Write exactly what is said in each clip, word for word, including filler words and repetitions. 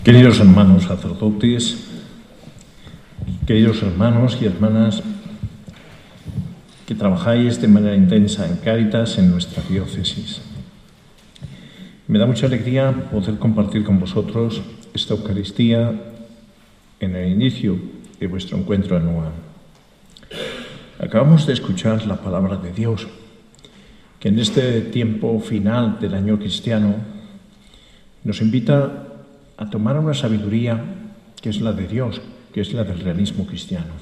Queridos hermanos sacerdotes, queridos hermanos y hermanas que trabajáis de manera intensa en Cáritas en nuestra diócesis, me da mucha alegría poder compartir con vosotros esta Eucaristía en el inicio de vuestro encuentro anual. Acabamos de escuchar la palabra de Dios, que en este tiempo final del año cristiano nos invita a tomar una sabiduría que es la de Dios, que es la del realismo cristiano.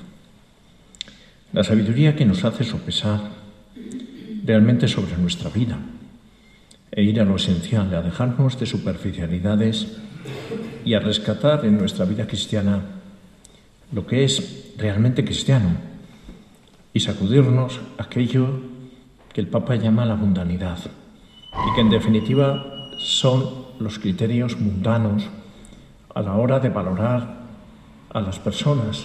La sabiduría que nos hace sopesar realmente sobre nuestra vida e ir a lo esencial, a dejarnos de superficialidades y a rescatar en nuestra vida cristiana lo que es realmente cristiano y sacudirnos aquello que el Papa llama la mundanidad y que en definitiva son los criterios mundanos a la hora de valorar a las personas.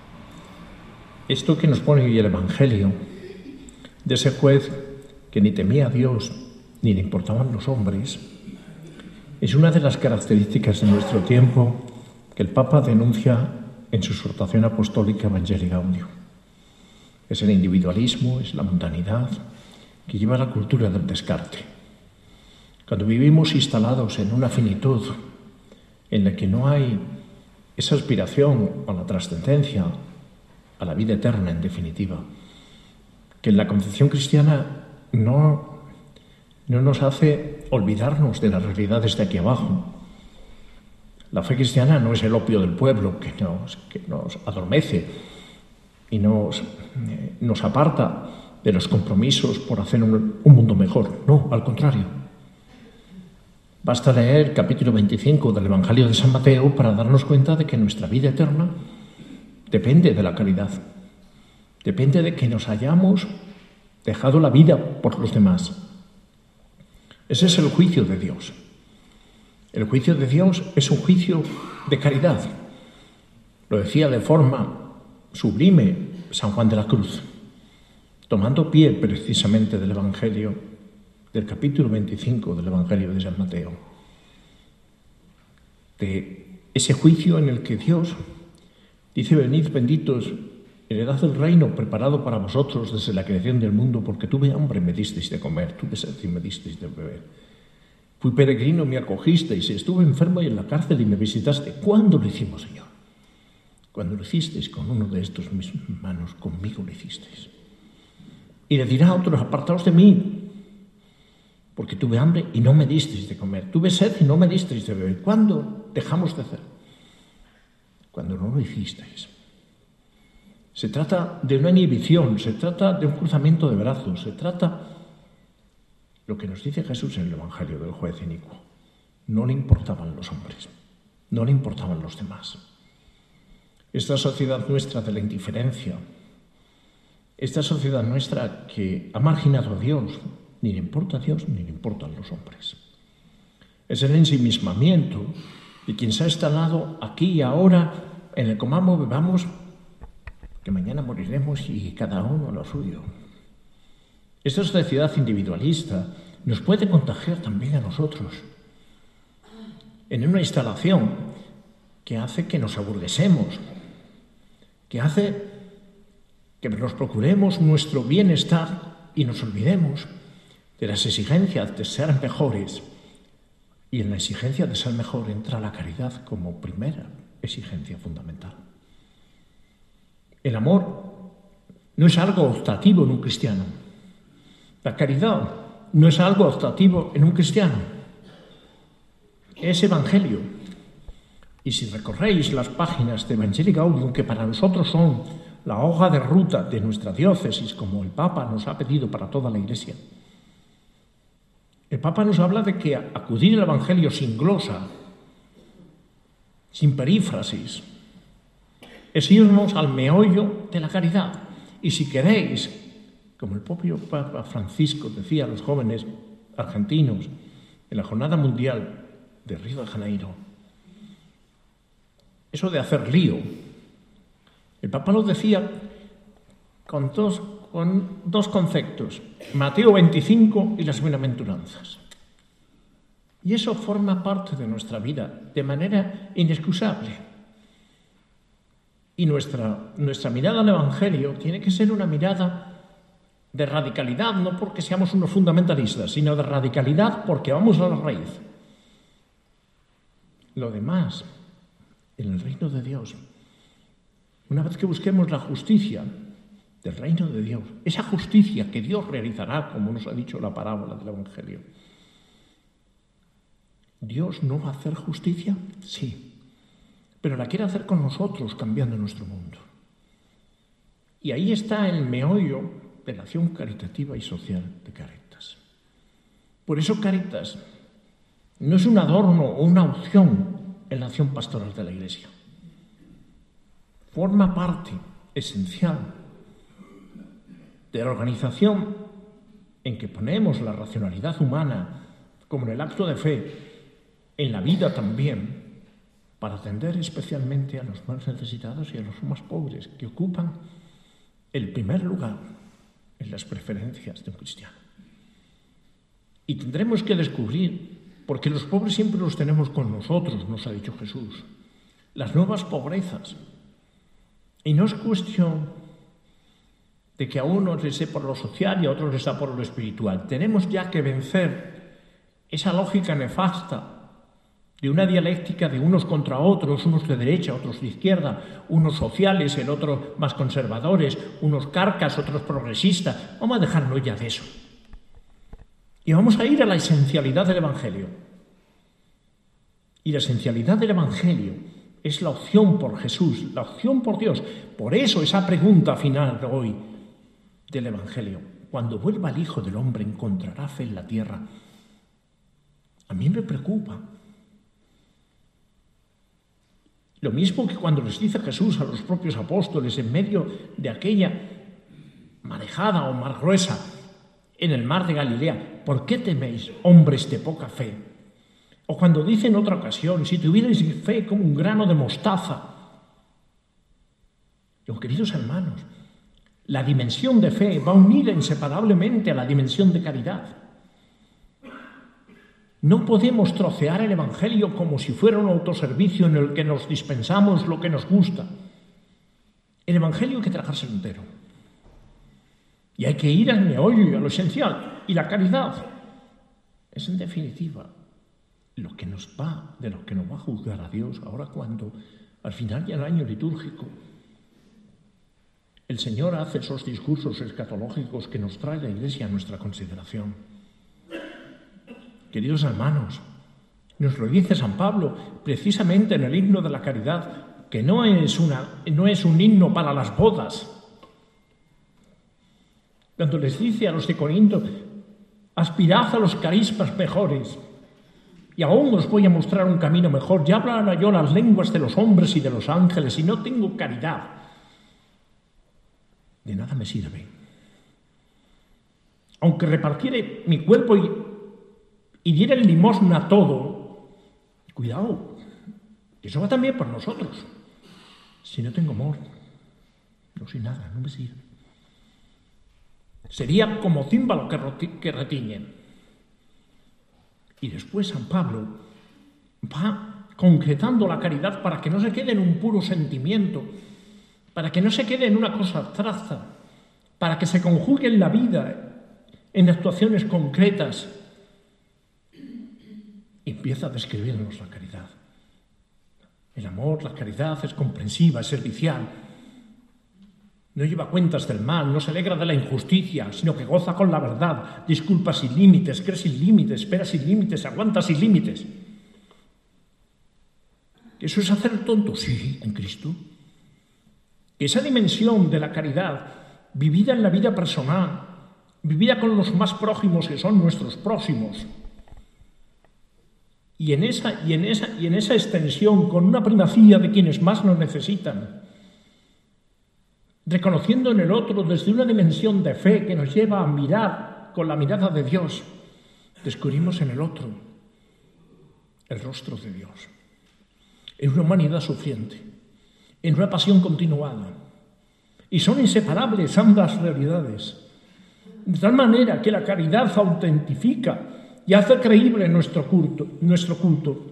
Esto que nos pone hoy el Evangelio, de ese juez que ni temía a Dios ni le importaban los hombres, es una de las características de nuestro tiempo que el Papa denuncia en su exhortación apostólica Evangelii Gaudium. Es el individualismo, es la mundanidad que lleva a la cultura del descarte. Cuando vivimos instalados en una finitud en la que no hay esa aspiración a la trascendencia, a la vida eterna en definitiva, que en la concepción cristiana no, no nos hace olvidarnos de las realidades de aquí abajo. La fe cristiana no es el opio del pueblo que nos, que nos adormece y nos, eh, nos aparta de los compromisos por hacer un, un mundo mejor. No, al contrario. Basta leer el capítulo veinticinco del Evangelio de San Mateo para darnos cuenta de que nuestra vida eterna depende de la caridad. Depende de que nos hayamos dejado la vida por los demás. Ese es el juicio de Dios. El juicio de Dios es un juicio de caridad. Lo decía de forma sublime San Juan de la Cruz, tomando pie precisamente del Evangelio, del capítulo veinticinco del Evangelio de San Mateo, de ese juicio en el que Dios dice: venid benditos, heredad del reino preparado para vosotros desde la creación del mundo, porque tuve hambre y me disteis de comer, tuve sed y me disteis de beber, fui peregrino y me acogisteis, estuve enfermo y en la cárcel y me visitaste. ¿Cuándo lo hicimos, Señor? Cuando lo hicisteis con uno de estos mis hermanos, conmigo lo hicisteis. Y le dirá a otros: apartaos de mí, porque tuve hambre y no me disteis de comer, tuve sed y no me disteis de beber. ¿Cuándo dejamos de hacer? Cuando no lo hicisteis. Se trata de una inhibición, se trata de un cruzamiento de brazos, se trata lo que nos dice Jesús en el Evangelio del juez inicuo. No le importaban los hombres, no le importaban los demás. Esta sociedad nuestra de la indiferencia, esta sociedad nuestra que ha marginado a Dios, ni le importa a Dios ni le importan los hombres. Es el ensimismamiento de quien se ha instalado aquí y ahora en el comamos, bebamos, que mañana moriremos y cada uno lo suyo. Esta sociedad individualista nos puede contagiar también a nosotros en una instalación que hace que nos aburguesemos, que hace que nos procuremos nuestro bienestar y nos olvidemos de las exigencias de ser mejores, y en la exigencia de ser mejor entra la caridad como primera exigencia fundamental. El amor no es algo optativo en un cristiano. La caridad no es algo optativo en un cristiano. Es evangelio. Y si recorréis las páginas de Evangelii Gaudium, que para nosotros son la hoja de ruta de nuestra diócesis, como el Papa nos ha pedido para toda la Iglesia, el Papa nos habla de que acudir al Evangelio sin glosa, sin perífrasis, es irnos al meollo de la caridad. Y si queréis, como el propio Papa Francisco decía a los jóvenes argentinos en la Jornada Mundial de Río de Janeiro, eso de hacer lío, el Papa lo decía con dos, con dos conceptos: Mateo veinticinco y las bienaventuranzas. Y eso forma parte de nuestra vida de manera inexcusable. Y nuestra, nuestra mirada al Evangelio tiene que ser una mirada de radicalidad, no porque seamos unos fundamentalistas, sino de radicalidad porque vamos a la raíz. Lo demás, en el reino de Dios, una vez que busquemos la justicia del reino de Dios, esa justicia que Dios realizará, como nos ha dicho la parábola del Evangelio, ¿Dios no va a hacer justicia? Sí, pero la quiere hacer con nosotros, cambiando nuestro mundo. Y ahí está el meollo de la acción caritativa y social de Cáritas. Por eso Cáritas no es un adorno o una opción en la acción pastoral de la Iglesia. Forma parte esencial de la organización en que ponemos la racionalidad humana, como en el acto de fe, en la vida también, para atender especialmente a los más necesitados y a los más pobres, que ocupan el primer lugar en las preferencias de un cristiano. Y tendremos que descubrir, porque los pobres siempre los tenemos con nosotros, nos ha dicho Jesús, las nuevas pobrezas. Y no es cuestión de que a unos les dé por lo social y a otros les da por lo espiritual. Tenemos ya que vencer esa lógica nefasta de una dialéctica de unos contra otros, unos de derecha, otros de izquierda, unos sociales, el otro más conservadores, unos carcas, otros progresistas. Vamos a dejarnos ya de eso. Y vamos a ir a la esencialidad del Evangelio. Y la esencialidad del Evangelio es la opción por Jesús, la opción por Dios. Por eso esa pregunta final de hoy del Evangelio: cuando vuelva el Hijo del Hombre, ¿encontrará fe en la tierra? A mí me preocupa. Lo mismo que cuando les dice Jesús a los propios apóstoles en medio de aquella marejada o mar gruesa en el mar de Galilea: ¿por qué teméis, hombres de poca fe? O cuando dice en otra ocasión: si tuvierais fe como un grano de mostaza. Yo, queridos hermanos, la dimensión de fe va unida inseparablemente a la dimensión de caridad. No podemos trocear el Evangelio como si fuera un autoservicio en el que nos dispensamos lo que nos gusta. El Evangelio hay que tragárselo entero. Y hay que ir al meollo y a lo esencial. Y la caridad es, en definitiva, lo que nos va, de lo que nos va a juzgar a Dios ahora cuando, al final del año litúrgico, el Señor hace esos discursos escatológicos que nos trae la Iglesia a nuestra consideración. Queridos hermanos, nos lo dice San Pablo precisamente en el himno de la caridad, que no es, una, no es un himno para las bodas. Cuando les dice a los de Corinto: aspirad a los carismas mejores, y aún os voy a mostrar un camino mejor. Ya hablara yo las lenguas de los hombres y de los ángeles, y no tengo caridad, de nada me sirve. Aunque repartiere mi cuerpo y y diera el limosna a todo, cuidado, eso va también por nosotros. Si no tengo amor, no soy nada, no me sirve. Sería como címbalo que retiñe. Y después San Pablo va concretando la caridad para que no se quede en un puro sentimiento, para que no se quede en una cosa abstracta, para que se conjugue en la vida, en actuaciones concretas. Y empieza a describirnos la caridad. El amor, la caridad, es comprensiva, es servicial. No lleva cuentas del mal, no se alegra de la injusticia, sino que goza con la verdad, disculpa sin límites, cree sin límites, espera sin límites, aguanta sin límites. ¿Eso es hacer el tonto? Sí, en Cristo. Esa dimensión de la caridad, vivida en la vida personal, vivida con los más prójimos, que son nuestros próximos, Y en, esa, y, en esa, y en esa extensión, con una primacía de quienes más nos necesitan, reconociendo en el otro desde una dimensión de fe que nos lleva a mirar con la mirada de Dios, descubrimos en el otro el rostro de Dios, en una humanidad sufriente, en una pasión continuada. Y son inseparables ambas realidades, de tal manera que la caridad autentifica y hace creíble nuestro culto, nuestro culto.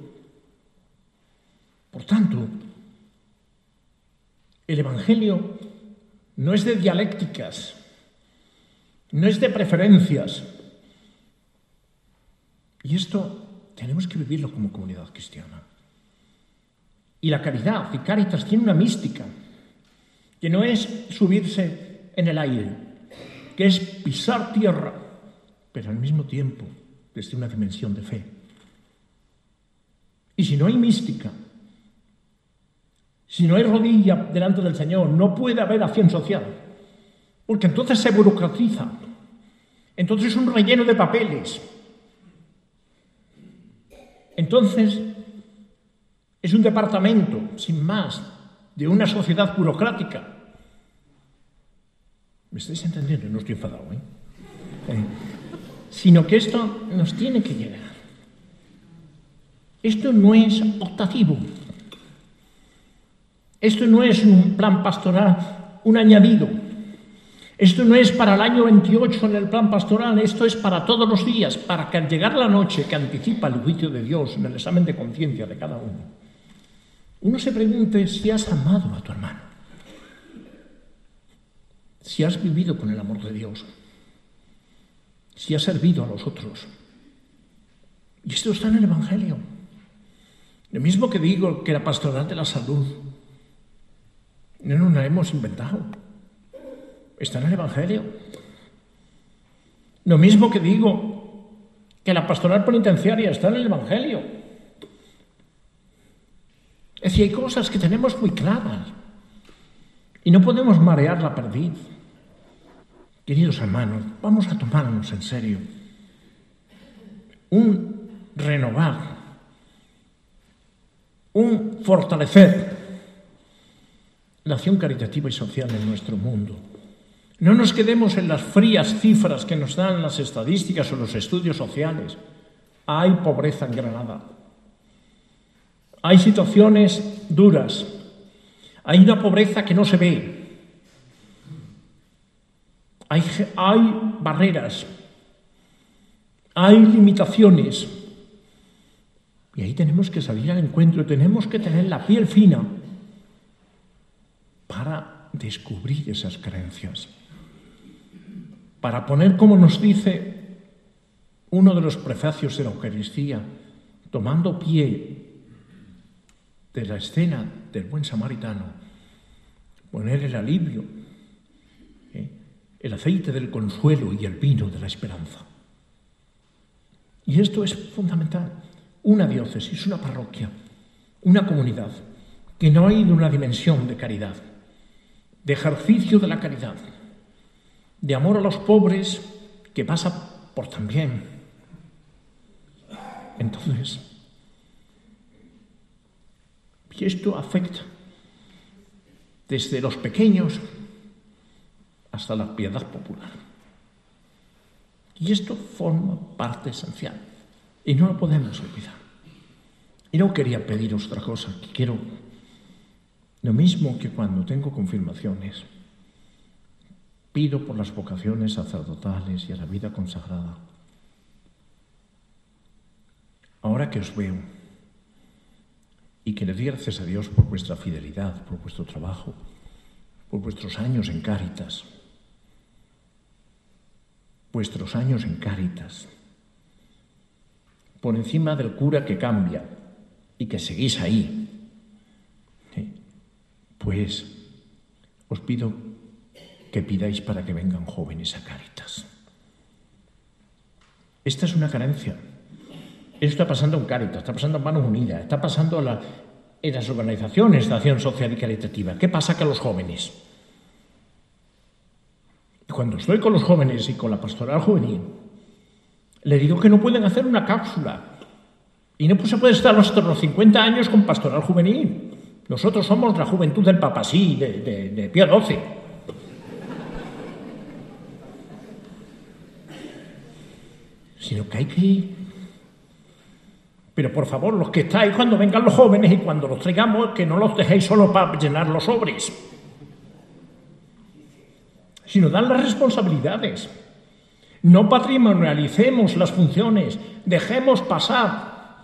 Por tanto, el Evangelio no es de dialécticas, no es de preferencias. Y esto tenemos que vivirlo como comunidad cristiana. Y la caridad, y Cáritas, tiene una mística, que no es subirse en el aire, que es pisar tierra, pero al mismo tiempo desde una dimensión de fe. Y si no hay mística, si no hay rodilla delante del Señor, no puede haber acción social, porque entonces se burocratiza, entonces es un relleno de papeles, entonces es un departamento, sin más, de una sociedad burocrática. ¿Me estáis entendiendo? No estoy enfadado, ¿eh? eh sino que esto nos tiene que llegar. Esto no es optativo. Esto no es un plan pastoral, un añadido. Esto no es para el año veintiocho en el plan pastoral, esto es para todos los días, para que al llegar la noche que anticipa el juicio de Dios en el examen de conciencia de cada uno, uno se pregunte si has amado a tu hermano, si has vivido con el amor de Dios, si has servido a los otros. Y esto está en el Evangelio. Lo mismo que digo que la pastoral de la salud no nos la hemos inventado. Está en el Evangelio. Lo mismo que digo que la pastoral penitenciaria está en el Evangelio. Es decir, hay cosas que tenemos muy claras y no podemos marear la perdiz. Queridos hermanos, vamos a tomarnos en serio un renovar, un fortalecer la acción caritativa y social en nuestro mundo. No nos quedemos en las frías cifras que nos dan las estadísticas o los estudios sociales. Hay pobreza en Granada. Hay situaciones duras. Hay una pobreza que no se ve. Hay, hay barreras. Hay limitaciones. Y ahí tenemos que salir al encuentro. Tenemos que tener la piel fina para descubrir esas creencias. Para poner, como nos dice uno de los prefacios de la Eucaristía, tomando pie de la escena del buen samaritano, poner el alivio, ¿eh? el aceite del consuelo y el vino de la esperanza. Y esto es fundamental. Una diócesis, una parroquia, una comunidad que no hay de una dimensión de caridad, de ejercicio de la caridad, de amor a los pobres, que pasa por también. Entonces, y esto afecta desde los pequeños hasta la piedad popular. Y esto forma parte esencial y no lo podemos olvidar. Y no quería pediros otra cosa, que quiero lo mismo que cuando tengo confirmaciones. Pido por las vocaciones sacerdotales y a la vida consagrada. Ahora que os veo y que le doy gracias a Dios por vuestra fidelidad, por vuestro trabajo, por vuestros años en Cáritas, vuestros años en Cáritas, por encima del cura que cambia y que seguís ahí, ¿sí? Pues os pido que pidáis para que vengan jóvenes a Cáritas. Esta es una carencia. Esto está pasando en Cáritas, está pasando en Manos Unidas, está pasando en, la, en las organizaciones de acción social y caritativa. ¿Qué pasa con los jóvenes? Cuando estoy con los jóvenes y con la pastoral juvenil, le digo que no pueden hacer una cápsula. Y no se puede estar hasta los cincuenta años con pastoral juvenil. Nosotros somos la juventud del Papasí, de, de, de Pío doce. Sino que hay que ir. Pero por favor, los que estáis, cuando vengan los jóvenes y cuando los traigamos, que no los dejéis solo para llenar los sobres, sino dan las responsabilidades. No patrimonialicemos las funciones, dejemos pasar.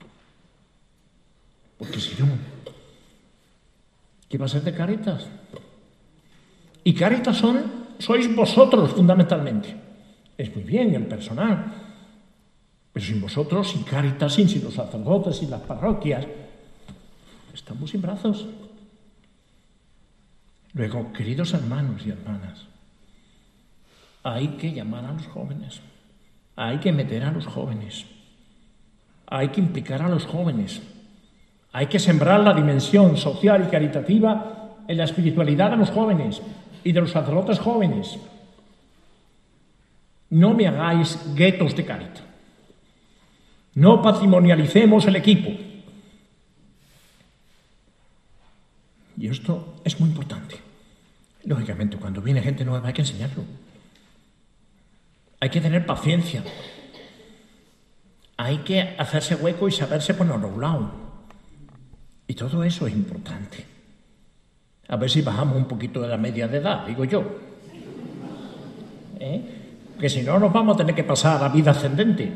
Porque si no, ¿qué va a ser de Cáritas? Y Cáritas son, sois vosotros fundamentalmente. Es muy bien el personal, pero sin vosotros, sin Cáritas, sin, sin los sacerdotes, sin las parroquias, estamos sin brazos. Luego, queridos hermanos y hermanas, hay que llamar a los jóvenes, hay que meter a los jóvenes, hay que implicar a los jóvenes, hay que sembrar la dimensión social y caritativa en la espiritualidad de los jóvenes y de los sacerdotes jóvenes. No me hagáis guetos de Cáritas. No patrimonialicemos el equipo. Y esto es muy importante. Lógicamente, cuando viene gente nueva hay que enseñarlo. Hay que tener paciencia. Hay que hacerse hueco y saberse poner a un lado. Y todo eso es importante. A ver si bajamos un poquito de la media de edad, digo yo. ¿Eh? Porque si no nos vamos a tener que pasar a vida ascendente.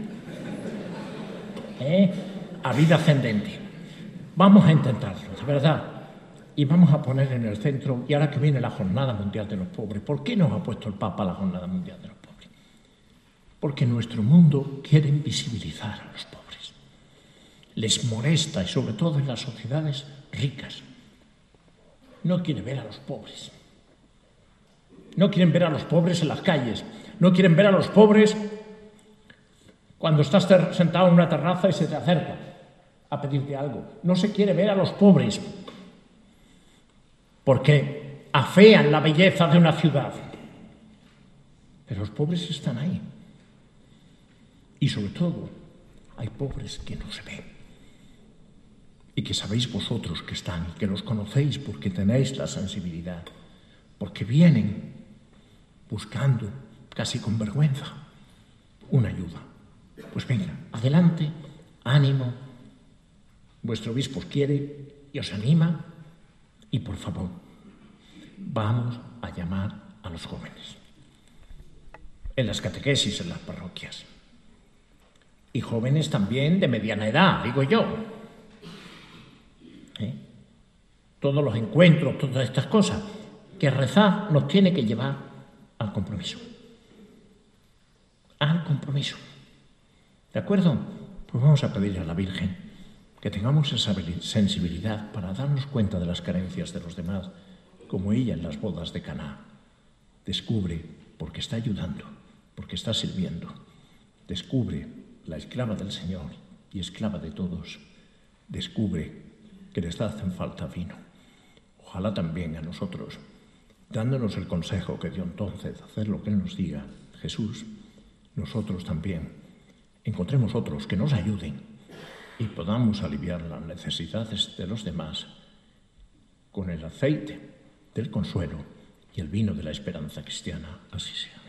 ¿Eh? A vida ascendente. Vamos a intentarlo, de verdad. Y vamos a poner en el centro, y ahora que viene la Jornada Mundial de los Pobres, ¿por qué nos ha puesto el Papa la Jornada Mundial de los Pobres? Porque nuestro mundo quiere invisibilizar a los pobres. Les molesta, y sobre todo en las sociedades ricas. No quiere ver a los pobres. No quieren ver a los pobres en las calles. No quieren ver a los pobres cuando estás sentado en una terraza y se te acerca a pedirte algo. No se quiere ver a los pobres porque afean la belleza de una ciudad. Pero los pobres están ahí. Y sobre todo, hay pobres que no se ven. Y que sabéis vosotros que están, y que los conocéis porque tenéis la sensibilidad, porque vienen buscando, casi con vergüenza, una ayuda. Pues venga, adelante, ánimo. Vuestro obispo os quiere y os anima. Y por favor, vamos a llamar a los jóvenes. En las catequesis, en las parroquias. Y jóvenes también de mediana edad, digo yo. ¿Eh? Todos los encuentros, todas estas cosas. Que rezar nos tiene que llevar al compromiso. Al compromiso. ¿De acuerdo? Pues vamos a pedirle a la Virgen que tengamos esa sensibilidad para darnos cuenta de las carencias de los demás, como ella en las bodas de Caná. Descubre, porque está ayudando, porque está sirviendo. Descubre, la esclava del Señor y esclava de todos, descubre que les hacen falta vino. Ojalá también a nosotros, dándonos el consejo que dio entonces, hacer lo que Él nos diga, Jesús, nosotros también encontremos otros que nos ayuden y podamos aliviar las necesidades de los demás con el aceite del consuelo y el vino de la esperanza cristiana. Así sea.